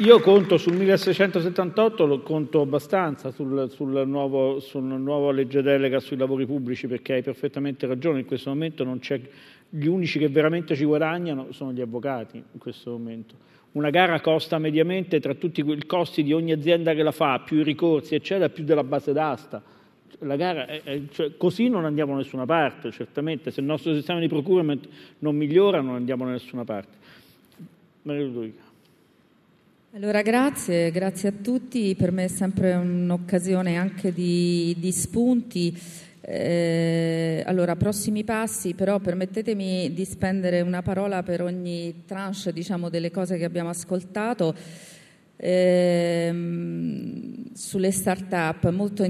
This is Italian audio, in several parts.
Io conto sul 1678, lo conto abbastanza sul nuovo legge delega sui lavori pubblici, perché hai perfettamente ragione, in questo momento non c'è, gli unici che veramente ci guadagnano sono gli avvocati in questo momento. Una gara costa mediamente, tra tutti i costi di ogni azienda che la fa, più i ricorsi eccetera, più della base d'asta. La gara cioè, così non andiamo da nessuna parte, certamente. Se il nostro sistema di procurement non migliora non andiamo da nessuna parte. Maria Ludovica. Allora grazie a tutti, per me è sempre un'occasione anche di spunti. Allora, prossimi passi, però permettetemi di spendere una parola per ogni tranche, diciamo, delle cose che abbiamo ascoltato. Sulle start-up, molto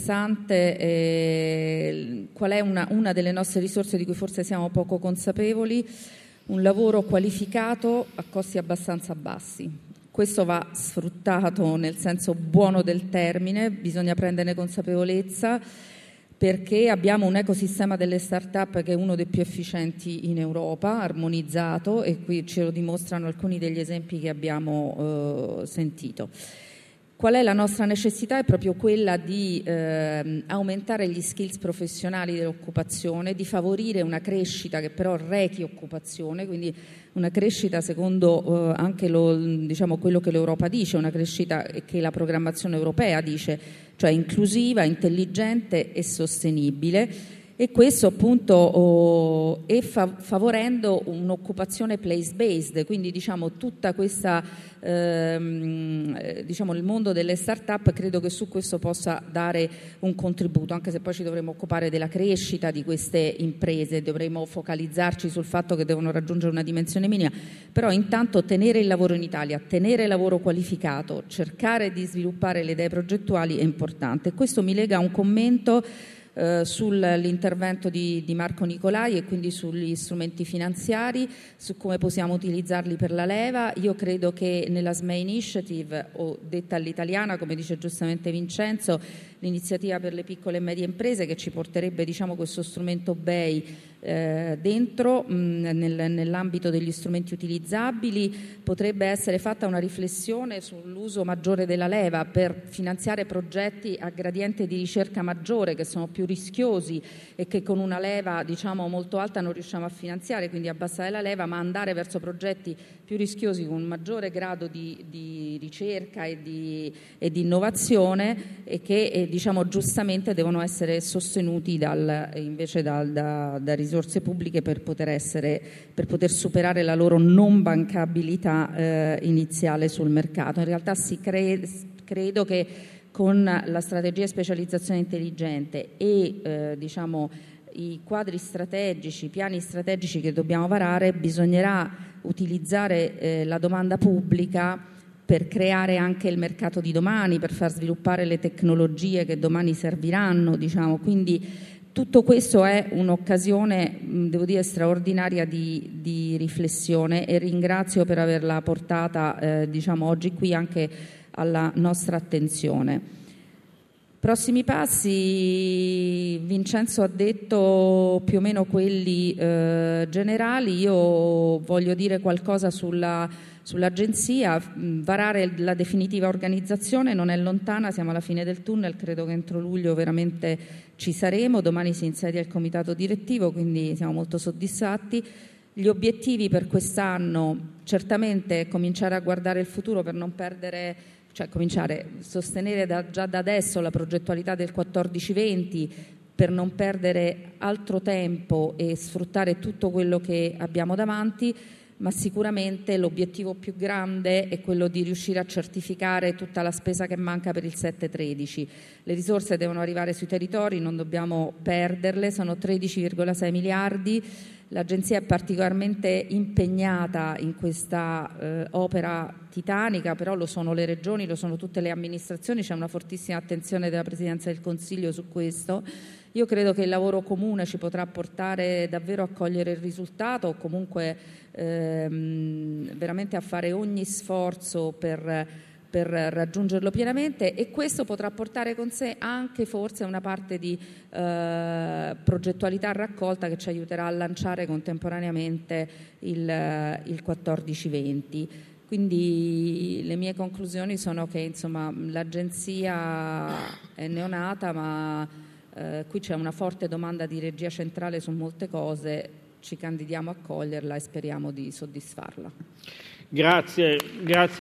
interessante qual è una delle nostre risorse di cui forse siamo poco consapevoli, un lavoro qualificato a costi abbastanza bassi. Questo va sfruttato nel senso buono del termine, bisogna prenderne consapevolezza, perché abbiamo un ecosistema delle start-up che è uno dei più efficienti in Europa, armonizzato, e qui ce lo dimostrano alcuni degli esempi che abbiamo sentito. Qual è la nostra necessità? È proprio quella di aumentare gli skills professionali dell'occupazione, di favorire una crescita che però rechi occupazione, quindi una crescita secondo anche diciamo, quello che l'Europa dice, una crescita che la programmazione europea dice, cioè inclusiva, intelligente e sostenibile. E questo appunto favorendo un'occupazione place-based, quindi diciamo tutta questa diciamo il mondo delle start-up credo che su questo possa dare un contributo, anche se poi ci dovremo occupare della crescita di queste imprese, dovremo focalizzarci sul fatto che devono raggiungere una dimensione minima, però intanto tenere il lavoro in Italia, tenere il lavoro qualificato, cercare di sviluppare le idee progettuali è importante. Questo mi lega a un commento sull'intervento di Marco Nicolai e quindi sugli strumenti finanziari, su come possiamo utilizzarli per la leva. Io credo che nella SME Initiative, o detta all'italiana, come dice giustamente Vincenzo, l'iniziativa per le piccole e medie imprese, che ci porterebbe diciamo questo strumento BEI dentro nell'ambito degli strumenti utilizzabili, potrebbe essere fatta una riflessione sull'uso maggiore della leva per finanziare progetti a gradiente di ricerca maggiore, che sono più rischiosi e che con una leva diciamo molto alta non riusciamo a finanziare, quindi abbassare la leva ma andare verso progetti più rischiosi con un maggiore grado di ricerca e di innovazione, e che diciamo giustamente devono essere sostenuti invece da risorse pubbliche per poter superare la loro non bancabilità iniziale sul mercato. In realtà credo che con la strategia di specializzazione intelligente e diciamo i quadri strategici, i piani strategici che dobbiamo varare, bisognerà utilizzare la domanda pubblica per creare anche il mercato di domani, per far sviluppare le tecnologie che domani serviranno, diciamo. Quindi tutto questo è un'occasione, devo dire, straordinaria di riflessione, e ringrazio per averla portata diciamo oggi qui anche alla nostra attenzione. Prossimi passi, Vincenzo ha detto più o meno quelli generali. Io voglio dire qualcosa sull'agenzia. Varare la definitiva organizzazione non è lontana, siamo alla fine del tunnel, credo che entro luglio veramente ci saremo. Domani si insedia il comitato direttivo, quindi siamo molto soddisfatti. Gli obiettivi per quest'anno certamente cominciare a guardare il futuro per non perdere, cioè cominciare a sostenere già da adesso la progettualità del 14-20 per non perdere altro tempo e sfruttare tutto quello che abbiamo davanti, ma sicuramente l'obiettivo più grande è quello di riuscire a certificare tutta la spesa che manca per il 7-13. Le risorse devono arrivare sui territori, non dobbiamo perderle, sono 13,6 miliardi. L'Agenzia è particolarmente impegnata in questa opera titanica, però lo sono le regioni, lo sono tutte le amministrazioni, c'è una fortissima attenzione della Presidenza del Consiglio su questo. Io credo che il lavoro comune ci potrà portare davvero a cogliere il risultato, o comunque veramente a fare ogni sforzo per raggiungerlo pienamente, e questo potrà portare con sé anche forse una parte di progettualità raccolta che ci aiuterà a lanciare contemporaneamente il 14-20. Quindi le mie conclusioni sono che insomma, l'agenzia è neonata, ma qui c'è una forte domanda di regia centrale su molte cose, ci candidiamo a coglierla e speriamo di soddisfarla. Grazie.